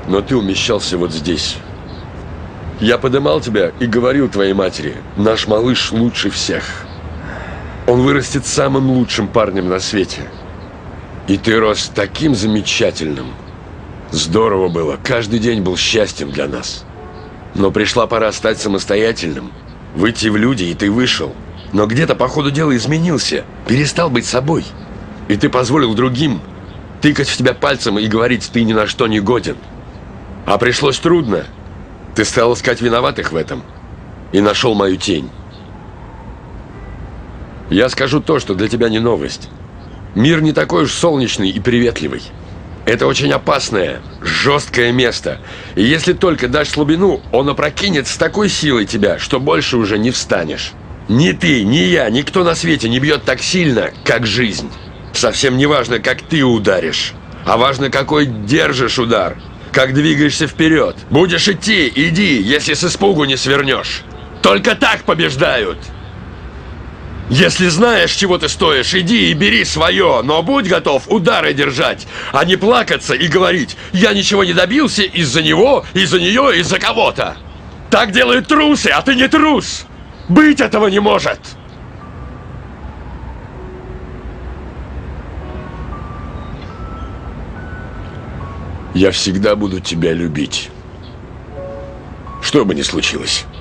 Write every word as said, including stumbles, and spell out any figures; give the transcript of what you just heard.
но ты умещался вот здесь. Я подымал тебя и говорил твоей матери: наш малыш лучше всех. Он вырастет самым лучшим парнем на свете. И ты рос таким замечательным. Здорово было, каждый день был счастьем для нас. Но пришла пора стать самостоятельным, выйти в люди, и ты вышел. Но где-то по ходу дела изменился, перестал быть собой. И ты позволил другим тыкать в тебя пальцем и говорить: ты ни на что не годен. А пришлось трудно. Ты стал искать виноватых в этом и нашел мою тень. Я скажу то, что для тебя не новость. Мир не такой уж солнечный и приветливый. Это очень опасное, жесткое место. И если только дашь слабину, он опрокинет с такой силой тебя, что больше уже не встанешь. Ни ты, ни я, никто на свете не бьет так сильно, как жизнь. Совсем не важно, как ты ударишь, а важно, какой держишь удар, как двигаешься вперед. Будешь идти, иди, если с испугу не свернешь. Только так побеждают. Если знаешь, чего ты стоишь, иди и бери свое, но будь готов удары держать, а не плакаться и говорить: я ничего не добился из-за него, из-за нее, из-за кого-то. Так делают трусы, а ты не трус. Быть этого не может. Я всегда буду тебя любить, что бы ни случилось.